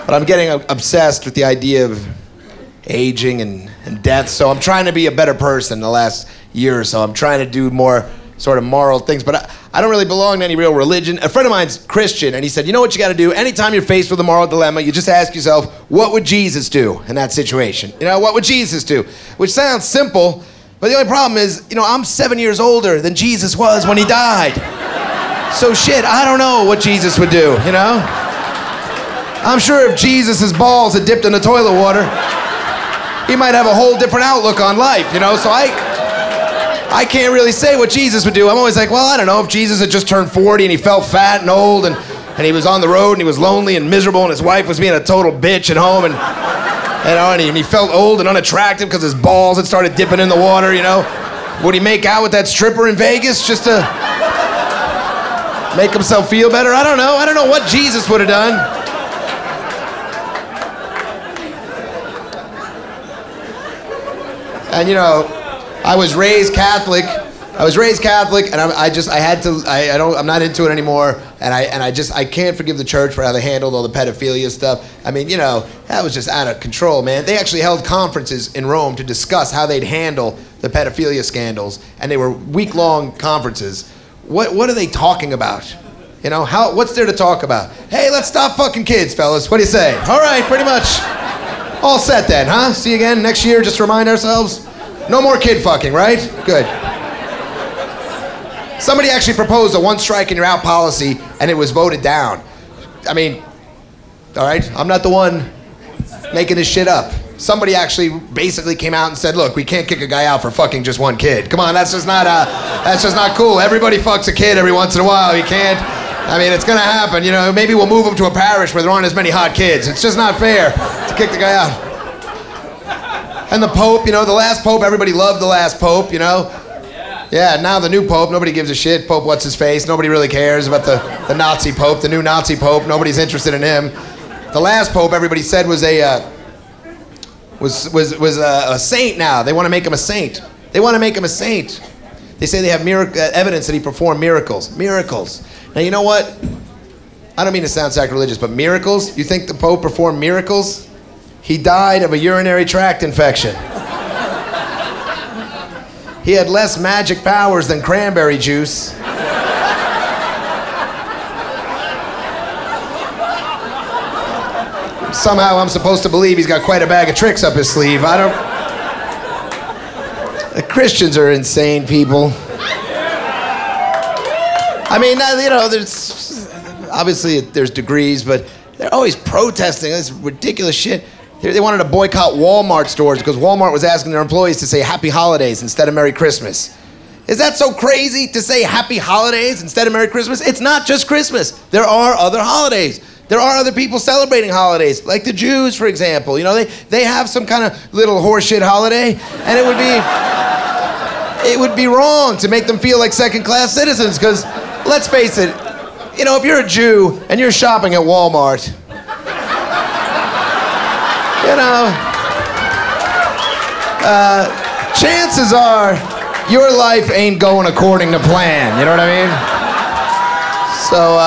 But I'm getting obsessed with the idea of aging and death, so I'm trying to be a better person the last year or so. I'm trying to do more sort of moral things, but I don't really belong to any real religion. A friend of mine's Christian, and he said, you know what you got to do? Anytime you're faced with a moral dilemma, you just ask yourself, what would Jesus do in that situation? You know, what would Jesus do? Which sounds simple, but the only problem is, you know, I'm 7 years older than Jesus was when he died. So shit, I don't know what Jesus would do, you know? I'm sure if Jesus' balls had dipped in the toilet water, he might have a whole different outlook on life, you know? So I can't really say what Jesus would do. I'm always like, well, I don't know, if Jesus had just turned 40 and he felt fat and old and he was on the road and he was lonely and miserable and his wife was being a total bitch at home and, you know, and he felt old and unattractive because his balls had started dipping in the water, you know? Would he make out with that stripper in Vegas just to make himself feel better? I don't know. I don't know what Jesus would have done. And you know, I was raised Catholic, and I'm not into it anymore, and I can't forgive the church for how they handled all the pedophilia stuff. I mean, you know, that was just out of control, man. They actually held conferences in Rome to discuss how they'd handle the pedophilia scandals, and they were week-long conferences. What are they talking about? You know, what's there to talk about? Hey, let's stop fucking kids, fellas. What do you say? All right, pretty much. All set then, huh? See you again next year, just to remind ourselves. No more kid fucking, right? Good. Somebody actually proposed a one strike and you're out policy, and it was voted down. I mean, all right, I'm not the one making this shit up. Somebody actually basically came out and said, look, we can't kick a guy out for fucking just one kid. Come on, that's just not cool. Everybody fucks a kid every once in a while. You can't. I mean, it's gonna happen, you know. Maybe we'll move him to a parish where there aren't as many hot kids. It's just not fair to kick the guy out. And the Pope, you know, the last Pope, everybody loved the last Pope, you know. Yeah, now the new Pope, nobody gives a shit. Pope what's his face, nobody really cares about the Nazi Pope, the new Nazi Pope, nobody's interested in him. The last Pope, everybody said was a saint now. They want to make him a saint. They want to make him a saint. They say they have evidence that he performed miracles. Miracles. Now, you know what? I don't mean to sound sacrilegious, but miracles? You think the Pope performed miracles? He died of a urinary tract infection. He had less magic powers than cranberry juice. Somehow I'm supposed to believe he's got quite a bag of tricks up his sleeve. The Christians are insane people. I mean, you know, there's degrees, but they're always protesting this ridiculous shit. They wanted to boycott Walmart stores because Walmart was asking their employees to say Happy Holidays instead of Merry Christmas. Is that so crazy to say Happy Holidays instead of Merry Christmas? It's not just Christmas. There are other holidays. There are other people celebrating holidays, like the Jews, for example. You know, they have some kind of little horseshit holiday, and it would be wrong to make them feel like second-class citizens, because let's face it, you know, if you're a Jew and you're shopping at Walmart, you know, chances are your life ain't going according to plan, you know what I mean? So,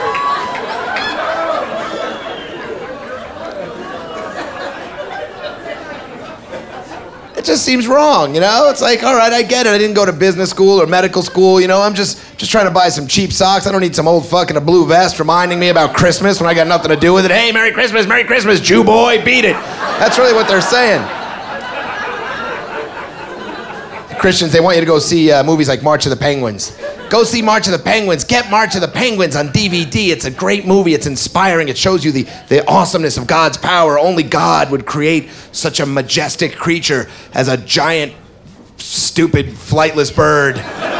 it just seems wrong, you know? It's like, all right, I get it. I didn't go to business school or medical school, you know? I'm just trying to buy some cheap socks. I don't need some old fucking blue vest reminding me about Christmas when I got nothing to do with it. Hey, Merry Christmas, Jew boy, beat it. That's really what they're saying. Christians, they want you to go see movies like March of the Penguins. Go see March of the Penguins. Get March of the Penguins on DVD. It's a great movie. It's inspiring. It shows you the awesomeness of God's power. Only God would create such a majestic creature as a giant, stupid, flightless bird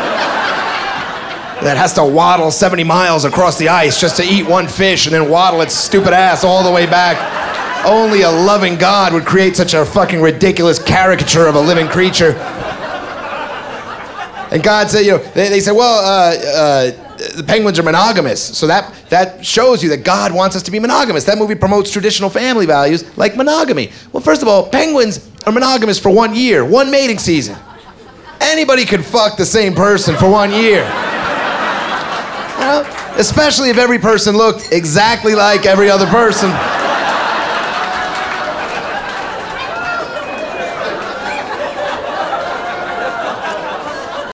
that has to waddle 70 miles across the ice just to eat one fish and then waddle its stupid ass all the way back. Only a loving God would create such a fucking ridiculous caricature of a living creature. And God said, you know, they said, well, the penguins are monogamous. So that shows you that God wants us to be monogamous. That movie promotes traditional family values like monogamy. Well, first of all, penguins are monogamous for 1 year, one mating season. Anybody could fuck the same person for 1 year. You know? Especially if every person looked exactly like every other person.